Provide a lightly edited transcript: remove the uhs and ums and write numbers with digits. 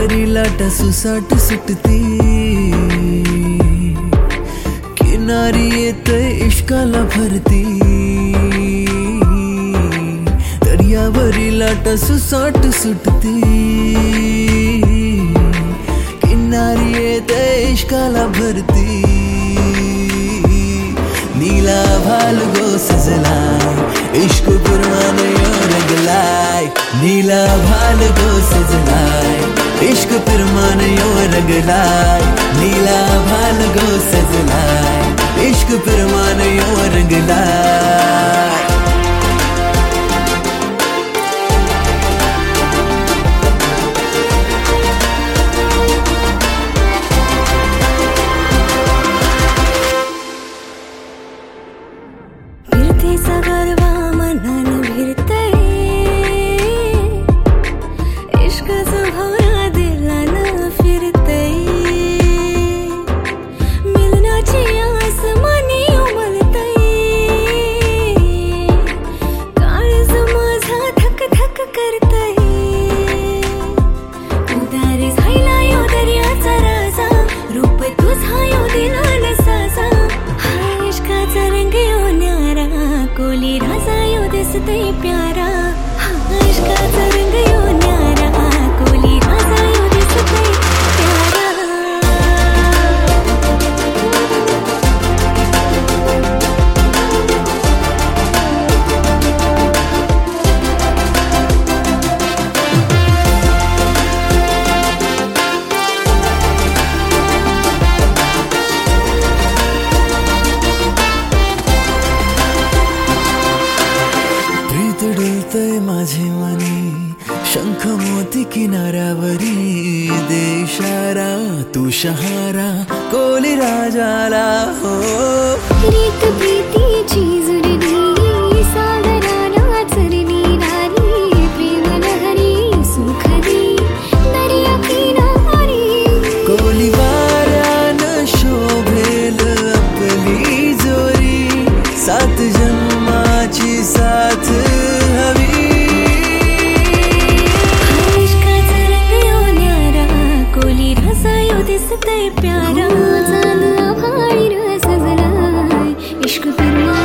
दर्यावरी लाटा सुसाट सुटती, किनारी येतय इश्काला भरती. दर्यावरी लाटा सुसाट सुटती, किनारी येतय इश्काला भरती. नीला भाल गो सजलाय इश्क परवाने रंगलाय. नीला भाल गो सजलाय इश्क परवाने रंगलाय. नीला भाल गो सजलाय इश्क परवाने रंगलाय. फिरतीचा गरबा मनान भिरतय, इश्काचा भवरा दिलान फिरतय. मिलनाची आस मनी उमलतय, काळज माझा धक धक करतय. उदार झाला यो दर्याचा राजा, रूप तुझा यो दिलान साजा. हा इश्काचा रंग यो न्यारा, कोली राजा यो दिसतय प्यारा. हा इश्काचा रंग यो न्यारा, कोली राजा यो दिसतय प्यारा. डुलतय माझे मनी, शंख मोती किनाऱ्यावरी. दे इशारा तू शहारा कोली राजाला. हो रीत प्रीतीची जुळली, सागराला चरली नारी. प्रेम लहरी सुखदी दर्या किनारी. कोली वाऱ्यानं शोभेल आपली जोरी. सात जन्माची साथ हवी. इश्काचा रंग यो न्यारा, कोली राजा यो दिसतय प्यारा. चांद आभाळी सजलाय इश्क परवा